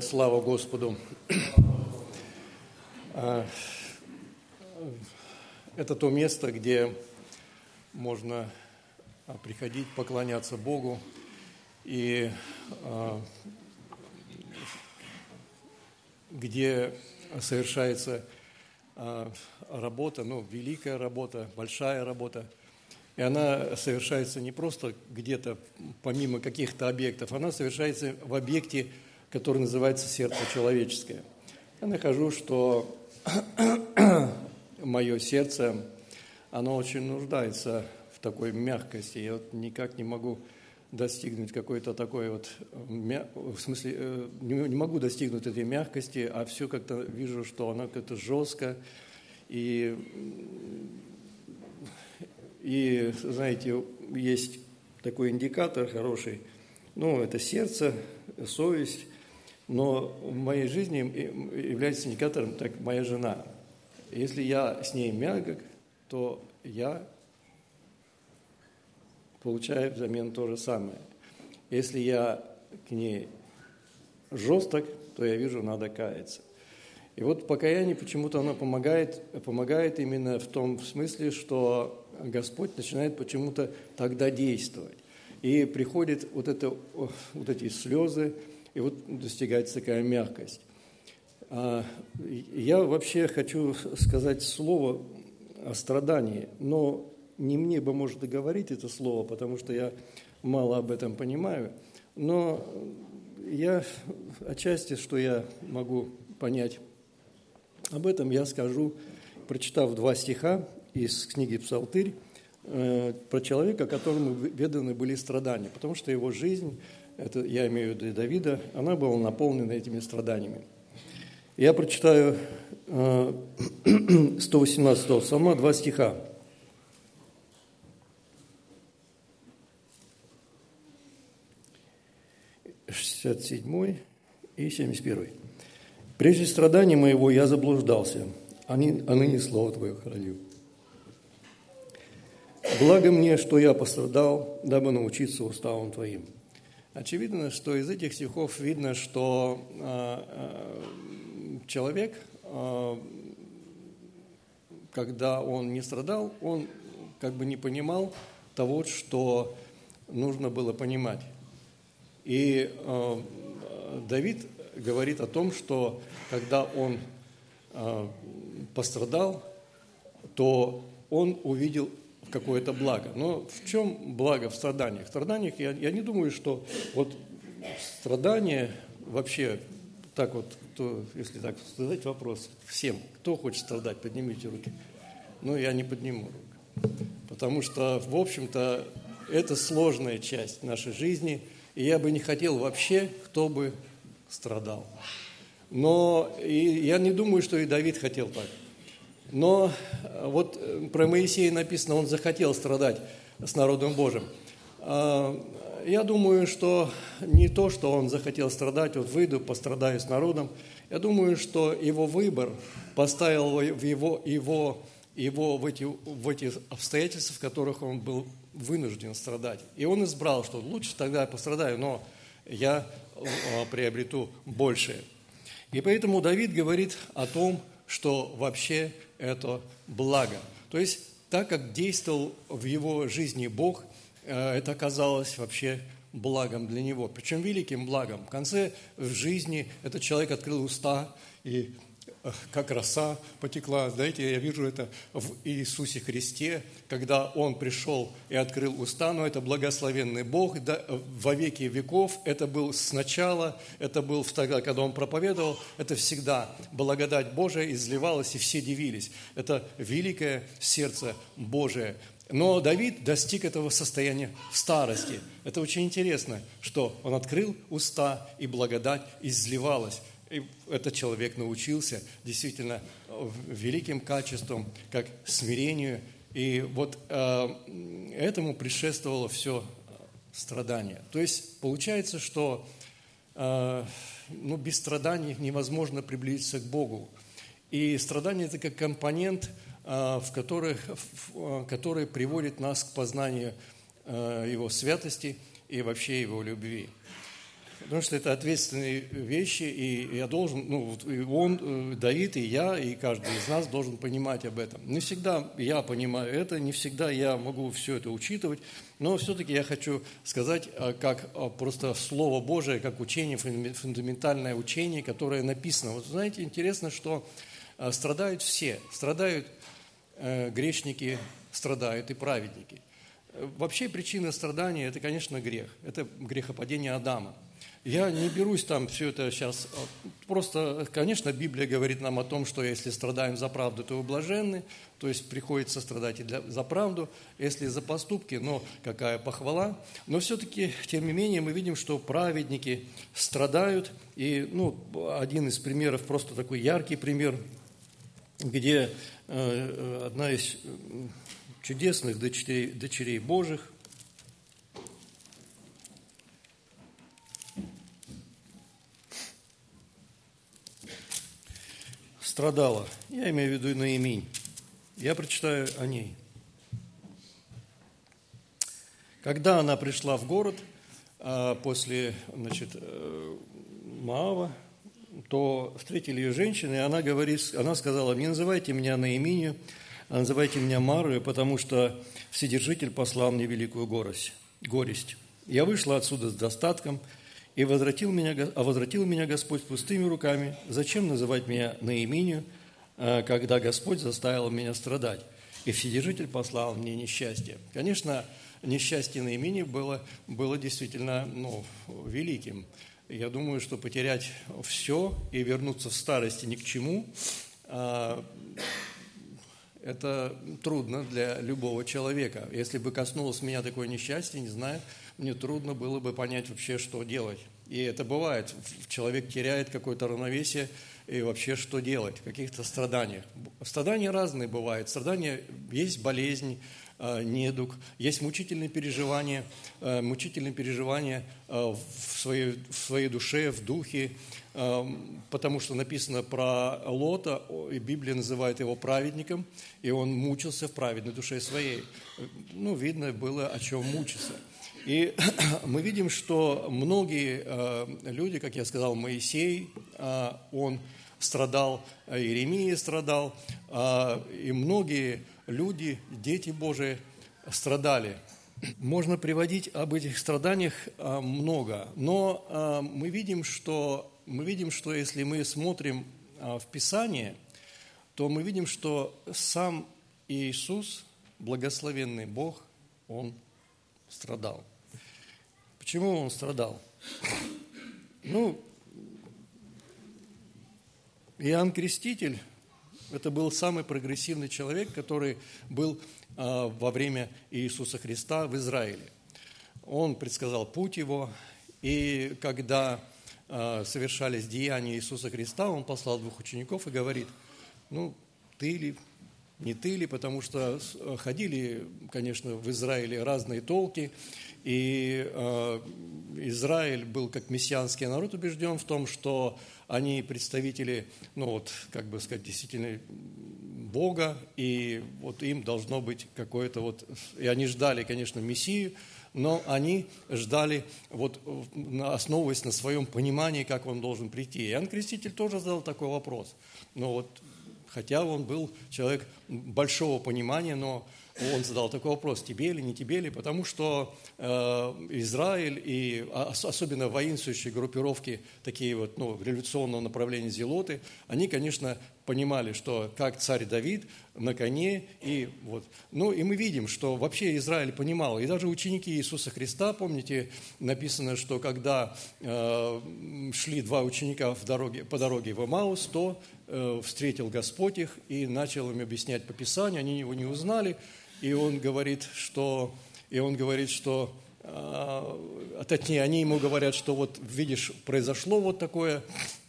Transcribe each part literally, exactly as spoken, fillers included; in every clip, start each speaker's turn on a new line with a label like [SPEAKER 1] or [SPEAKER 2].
[SPEAKER 1] слава Господу. Это то место, где можно приходить, поклоняться Богу, и где совершается работа, ну, великая работа, большая работа. И она совершается не просто где-то помимо каких-то объектов, она совершается в объекте, который называется сердце человеческое. Я нахожу, что мое сердце, оно очень нуждается в такой мягкости. Я вот никак не могу достигнуть какой-то такой вот, в смысле, не могу достигнуть этой мягкости, а все как-то вижу, что оно как-то жестко. И, и, знаете, есть такой индикатор хороший, ну, это сердце, совесть, но в моей жизни является индикатором так моя жена. Если я с ней мягок, то я получаю взамен то же самое. Если я к ней жесток, то я вижу, надо каяться. И вот покаяние почему-то оно помогает, помогает именно в том смысле, что Господь начинает почему-то тогда действовать. И приходит вот, это, вот эти слезы, и вот достигается такая мягкость. Я вообще хочу сказать слово о страдании, но не мне бы, может, и говорить это слово, потому что я мало об этом понимаю, но я отчасти, что я могу понять об этом, я скажу, прочитав два стиха из книги «Псалтырь», про человека, которому веданы были страдания, потому что его жизнь, это я имею в виду Давида, она была наполнена этими страданиями. Я прочитаю сто восемнадцатого псалма, два стиха. шестьдесят седьмой и семьдесят первый. «Прежде страдания моего я заблуждался, а ныне слово Твое храню. Благо мне, что я пострадал, дабы научиться уставам Твоим». Очевидно, что из этих стихов видно, что человек, когда он не страдал, он как бы не понимал того, что нужно было понимать. И Давид говорит о том, что когда он пострадал, то он увидел какое-то благо. Но в чем благо в страданиях? В страданиях я, я не думаю, что вот страдания вообще так вот, кто, если так задать вопрос всем, кто хочет страдать, поднимите руки. Ну, я не подниму руку, потому что, в общем-то, это сложная часть нашей жизни, и я бы не хотел вообще, кто бы страдал. Но и я не думаю, что и Давид хотел так. Но вот про Моисея написано, он захотел страдать с народом Божьим. Я думаю, что не то, что он захотел страдать, вот выйду, пострадаю с народом. Я думаю, что его выбор поставил в его, его, его в, эти, в эти обстоятельства, в которых он был вынужден страдать. И он избрал, что лучше тогда я пострадаю, но я приобрету большее. И поэтому Давид говорит о том, что вообще это благо. То есть, так как действовал в его жизни Бог, это оказалось вообще благом для него, причем великим благом. В конце жизни этот человек открыл уста, и как роса потекла. Знаете, я вижу это в Иисусе Христе, когда Он пришел и открыл уста, но это благословенный Бог да, во веки веков. Это был сначала, это был тогда, когда Он проповедовал, это всегда благодать Божия изливалась, и все дивились. Это великое сердце Божие. Но Давид достиг этого состояния в старости. Это очень интересно, что он открыл уста, и благодать изливалась. И этот человек научился действительно великим качествам, как смирению. И вот э, этому предшествовало все страдание. То есть получается, что э, ну, без страданий невозможно приблизиться к Богу. И страдание – это как компонент, э, в которых, в, который приводит нас к познанию э, Его святости и вообще Его любви. Потому что это ответственные вещи, и я должен, ну, и он, Давид, и я, и каждый из нас должен понимать об этом. Не всегда я понимаю это, не всегда я могу все это учитывать, но все-таки я хочу сказать, как просто Слово Божие, как учение, фундаментальное учение, которое написано. Вот знаете, интересно, что страдают все, страдают грешники, страдают и праведники. Вообще причина страдания – это, конечно, грех, это грехопадение Адама. Я не берусь там все это сейчас, просто, конечно, Библия говорит нам о том, что если страдаем за правду, то вы блаженны, то есть приходится страдать и для, за правду, если за поступки, но какая похвала. Но все-таки, тем не менее, мы видим, что праведники страдают, и ну, один из примеров, просто такой яркий пример, где э, одна из чудесных дочерей, дочерей Божьих, страдала. Я имею в виду Ноэминь. Я прочитаю о ней. Когда она пришла в город после, значит, Моава, то встретили ее женщины, и она говорит, она сказала: не называйте меня Ноэминью, а называйте меня Марою, потому что Вседержитель послал мне великую горесть. горесть. Я вышла отсюда с достатком, и возвратил меня, а возвратил меня Господь пустыми руками. Зачем называть меня Ноэминью, когда Господь заставил меня страдать? И Вседержитель послал мне несчастье. Конечно, несчастье Ноэминии было, было действительно ну, великим. Я думаю, что потерять все и вернуться в старости ни к чему, это трудно для любого человека. Если бы коснулось меня такое несчастье, не знаю, мне трудно было бы понять вообще, что делать. И это бывает. Человек теряет какое-то равновесие, и вообще что делать в каких-то страданиях. Страдания разные бывают. Страдания, есть болезнь, недуг, есть мучительные переживания, мучительные переживания в своей, в своей душе, в духе, потому что написано про Лота, и Библия называет его праведником, и он мучился в праведной душе своей. Ну, видно было, о чем мучиться. И мы видим, что многие люди, как я сказал, Моисей, он страдал, Иеремия страдал, и многие люди, дети Божии, страдали. Можно приводить об этих страданиях много, но мы видим, что, мы видим, что если мы смотрим в Писание, то мы видим, что сам Иисус, благословенный Бог, Он страдал. Почему Он страдал? Ну, Иоанн Креститель – это был самый прогрессивный человек, который был э, во время Иисуса Христа в Израиле. Он предсказал путь его, и когда э, совершались деяния Иисуса Христа, он послал двух учеников и говорит: ну, ты ли, не ты ли, потому что ходили, конечно, в Израиле разные толки, и э, Израиль был как мессианский народ убежден в том, что они представители, ну вот, как бы сказать, действительно Бога, и вот им должно быть какое-то вот, и они ждали, конечно, Мессию, но они ждали, вот, основываясь на своем понимании, как он должен прийти. Иоанн Креститель тоже задал такой вопрос, но вот, хотя он был человек большого понимания, но он задал такой вопрос: тебе ли, не тебе ли, потому что э, Израиль и особенно воинствующие группировки, такие вот, ну, революционного направления зелоты, они, конечно, понимали, что как царь Давид на коне, и вот, ну, и мы видим, что вообще Израиль понимал, и даже ученики Иисуса Христа, помните, написано, что когда э, шли два ученика в дороге, по дороге в Эмаус, то э, встретил Господь их и начал им объяснять по Писанию, они его не узнали. И он говорит, что, и он говорит, что а точнее, они ему говорят, что вот, видишь, произошло вот такое,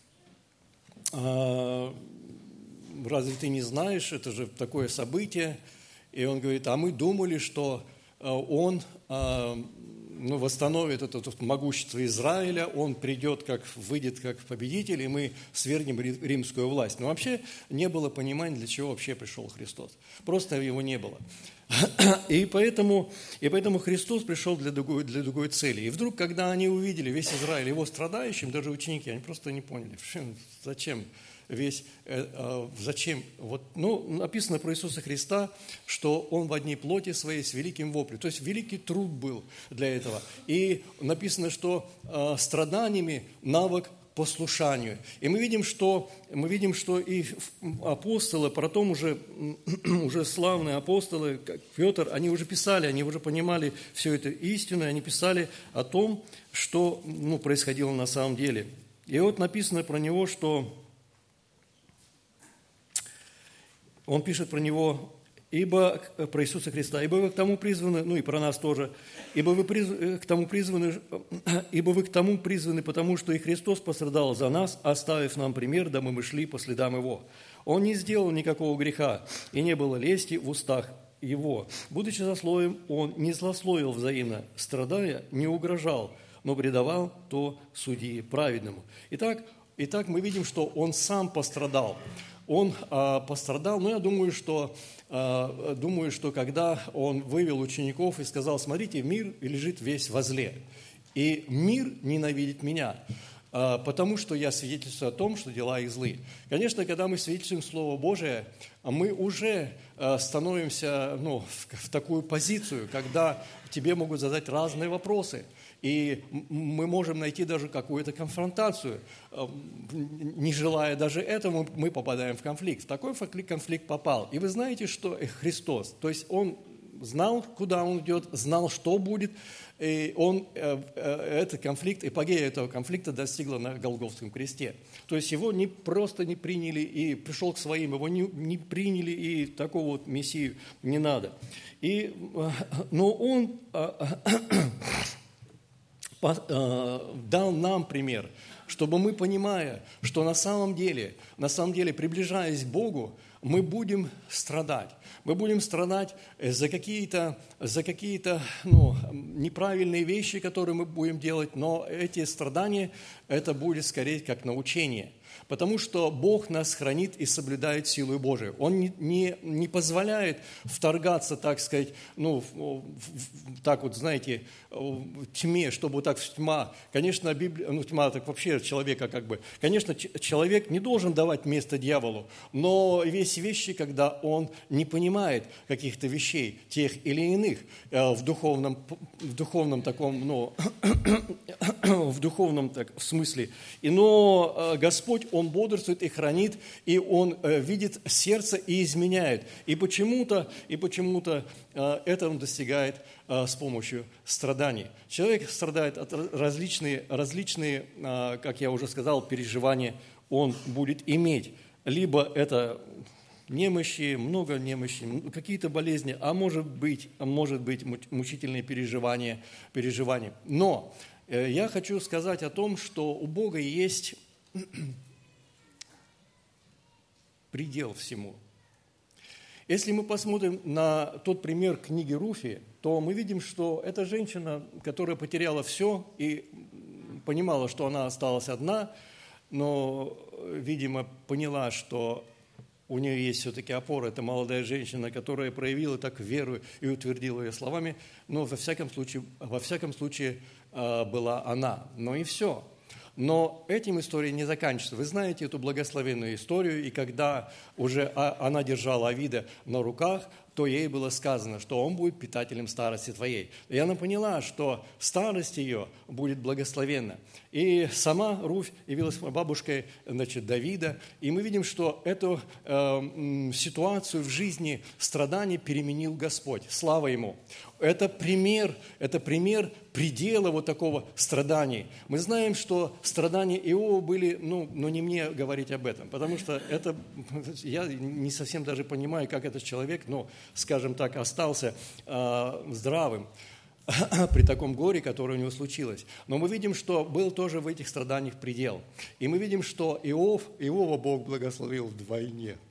[SPEAKER 1] а, разве ты не знаешь, это же такое событие. И он говорит: а мы думали, что он ну, восстановит это тут могущество Израиля, он придет, как, выйдет как победитель, и мы свергнем римскую власть. Но вообще не было понимания, для чего вообще пришел Христос. Просто его не было. И поэтому, и поэтому Христос пришел для другой, для другой цели. И вдруг, когда они увидели весь Израиль его страдающим, даже ученики, они просто не поняли, зачем весь, э, зачем. Вот, ну, написано про Иисуса Христа, что Он в одной плоти своей с великим воплем. То есть великий труд был для этого. И написано, что э, страданиями навык послушанию. И мы видим, что, мы видим, что и апостолы, потом уже, уже славные апостолы, как Петр, они уже писали, они уже понимали всю эту истину, они писали о том, что ну, происходило на самом деле. И вот написано про него, что он пишет про него, ибо про Иисуса Христа, ибо вы к тому призваны, ну и про нас тоже, ибо вы призв, к тому призваны, ибо вы к тому призваны, потому что и Христос пострадал за нас, оставив нам пример, дабы мы шли по следам Его. Он не сделал никакого греха, и не было лести в устах Его. Будучи злословием, Он не злословил взаимно, страдая, не угрожал, но предавал то судьи праведному. Итак, итак, мы видим, что Он сам пострадал. Он а, пострадал, но я думаю, что Думаю, что когда он вывел учеников и сказал: смотрите, мир лежит весь во зле, и мир ненавидит меня, потому что я свидетельствую о том, что дела их злы. Конечно, когда мы свидетельствуем Слово Божие, мы уже становимся ну, в, в такую позицию, когда тебе могут задать разные вопросы, и мы можем найти даже какую-то конфронтацию. Не желая даже этого, мы попадаем в конфликт. В такой конфликт попал. И вы знаете, что Христос, то есть Он знал, куда Он идет, знал, что будет, и Он, этот конфликт, эпогея этого конфликта достигла на Голгофском кресте. То есть Его не просто не приняли и пришел к своим, Его не, не приняли, и такого вот Мессию не надо. И, но Он дал нам пример, чтобы мы, понимая, что на самом деле, на самом деле, приближаясь к Богу, мы будем страдать. Мы будем страдать за какие-то, за какие-то ну, неправильные вещи, которые мы будем делать, но эти страдания, это будет скорее как научение. Потому что Бог нас хранит и соблюдает силу Божию. Он не, не, не позволяет вторгаться, так сказать, ну, в, в, так вот, знаете, в тьме, чтобы вот так в тьма. Конечно, Библия, ну, тьма так вообще человека как бы. Конечно, человек не должен давать место дьяволу, но есть вещи, когда он не понимает каких-то вещей, тех или иных, в духовном, в духовном таком, ну, в духовном так, в смысле. И, но Господь, Он бодрствует и хранит, и Он э, видит сердце и изменяет. И почему-то, и почему-то э, это Он достигает э, с помощью страданий. Человек страдает от различные, различные э, как я уже сказал, переживания он будет иметь. Либо это немощи, много немощи, какие-то болезни, а может быть, а может быть мучительные переживания, переживания. Но э, я хочу сказать о том, что у Бога есть предел всему. Если мы посмотрим на тот пример книги Руфи, то мы видим, что эта женщина, которая потеряла все и понимала, что она осталась одна, но, видимо, поняла, что у нее есть все-таки опора. Это молодая женщина, которая проявила так веру и утвердила ее словами, но во всяком случае, во всяком случае была она. Но и все. Но этим история не заканчивается. Вы знаете эту благословенную историю, и когда уже она держала Авида на руках, то ей было сказано, что он будет питателем старости твоей. И она поняла, что старость ее будет благословенна. И сама Руфь явилась бабушкой, значит, Давида, и мы видим, что эту э, ситуацию в жизни страданий переменил Господь. Слава Ему! Это пример, это пример предела вот такого страдания. Мы знаем, что страдания Иова были, ну, но не мне говорить об этом, потому что это, я не совсем даже понимаю, как этот человек, ну, скажем так, остался э, здравым при таком горе, которое у него случилось. Но мы видим, что был тоже в этих страданиях предел. И мы видим, что Иов, Иова Бог благословил вдвойне.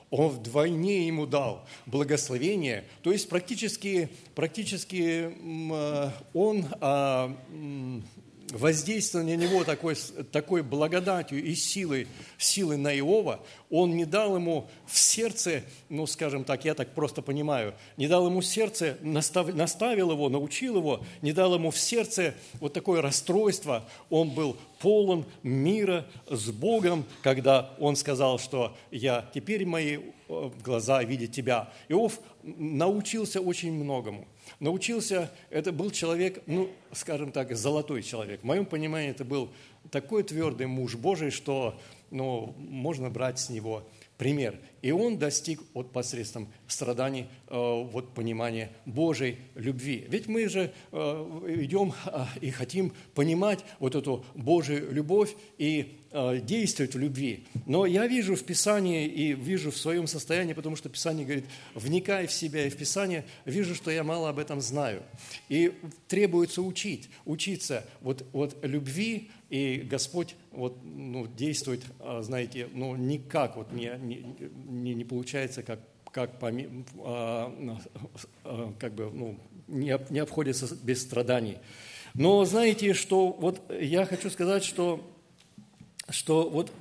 [SPEAKER 1] Он вдвойне ему дал благословение. То есть практически, практически он воздействовал на него такой, такой благодатью и силой, силой на Иова. Он не дал ему в сердце, ну, скажем так, я так просто понимаю, не дал ему в сердце, настав, наставил его, научил его, не дал ему в сердце вот такое расстройство. Он был полон мира с Богом, когда он сказал, что я теперь мои глаза видят тебя. Иов научился очень многому. Научился, это был человек, ну, скажем так, золотой человек. В моем понимании это был такой твердый муж Божий, что, ну, можно брать с него пример. И он достиг вот посредством страданий э, вот понимания Божьей любви. Ведь мы же э, идем э, и хотим понимать вот эту Божью любовь и э, действовать в любви. Но я вижу в Писании и вижу в своем состоянии, потому что Писание говорит, вникай в себя и в Писание, вижу, что я мало об этом знаю. И требуется учить, учиться вот, вот любви, и Господь вот, ну, действует, знаете, ну, никак вот не, не, не получается, как, как, поми, а, а, как бы, ну, не, не обходится без страданий. Но знаете, что вот я хочу сказать, что, что вот,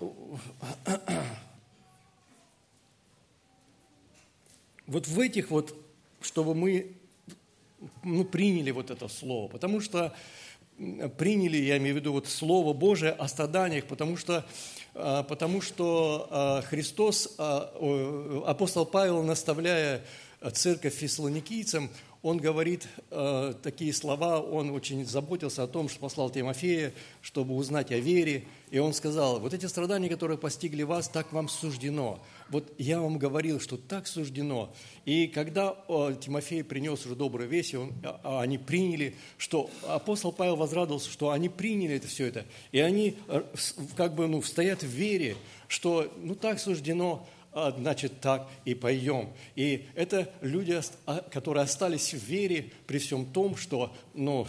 [SPEAKER 1] вот в этих вот, чтобы мы ну, приняли вот это слово, потому что приняли, я имею в виду, вот Слово Божие о страданиях, потому что, потому что Христос, апостол Павел, наставляя церковь фессалоникийцам, он говорит э, такие слова, он очень заботился о том, что послал Тимофея, чтобы узнать о вере. И он сказал, вот эти страдания, которые постигли вас, так вам суждено. Вот я вам говорил, что так суждено. И когда э, Тимофей принес уже добрую весть, и он, а, они приняли, что апостол Павел возрадовался, что они приняли это все это. И они э, как бы ну, стоят в вере, что ну так суждено, значит, так и пойдем. И это люди, которые остались в вере при всем том, что ну,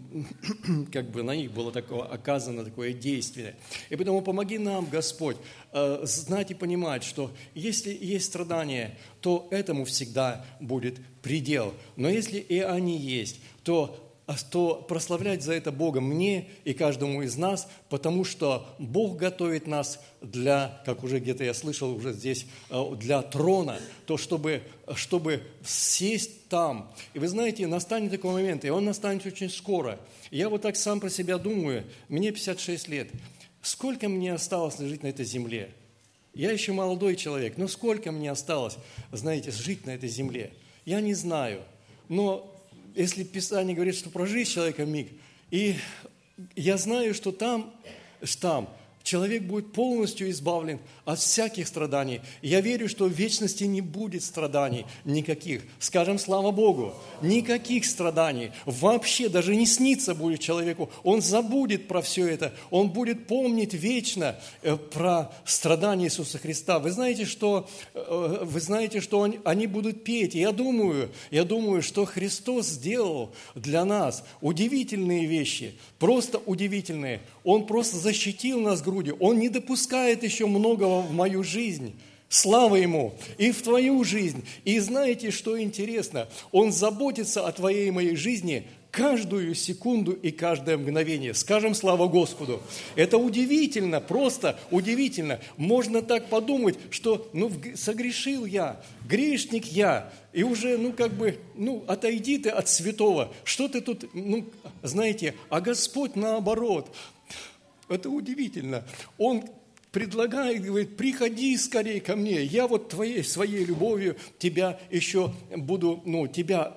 [SPEAKER 1] как бы на них было такое, оказано такое действие. И поэтому помоги нам, Господь, знать и понимать, что если есть страдания, то этому всегда будет предел. Но если и они есть, то то прославлять за это Бога мне и каждому из нас, потому что Бог готовит нас для, как уже где-то я слышал уже здесь, для трона, то чтобы, чтобы сесть там. И вы знаете, настанет такой момент, и он настанет очень скоро. Я вот так сам про себя думаю, мне пятьдесят шесть лет. Сколько мне осталось жить на этой земле? Я еще молодой человек, но сколько мне осталось, знаете, жить на этой земле? Я не знаю, но если Писание говорит, что прожить человека миг, и я знаю, что там, там человек будет полностью избавлен от всяких страданий. Я верю, что в вечности не будет страданий никаких. Скажем, слава Богу, никаких страданий. Вообще даже не снится будет человеку. Он забудет про все это. Он будет помнить вечно про страдания Иисуса Христа. Вы знаете, что, вы знаете, что они будут петь. И я думаю, я думаю, что Христос сделал для нас удивительные вещи. Просто удивительные. Он просто защитил нас грудью. Он не допускает еще многого в мою жизнь. Слава Ему! И в твою жизнь. И знаете, что интересно? Он заботится о твоей и моей жизни каждую секунду и каждое мгновение. Скажем слава Господу. Это удивительно, просто удивительно. Можно так подумать, что ну, согрешил я, грешник я, и уже, ну, как бы, ну, отойди ты от святого. Что ты тут, ну, знаете, а Господь наоборот. Это удивительно. Он предлагает, говорит, приходи скорее ко мне, я вот твоей, своей любовью тебя еще буду, ну, тебя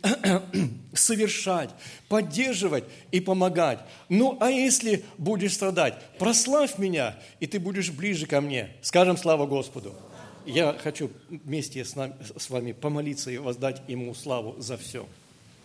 [SPEAKER 1] совершать, поддерживать и помогать. Ну, а если будешь страдать, прославь меня, и ты будешь ближе ко мне. Скажем слава Господу. Я хочу вместе с, нами, с вами помолиться и воздать Ему славу за все.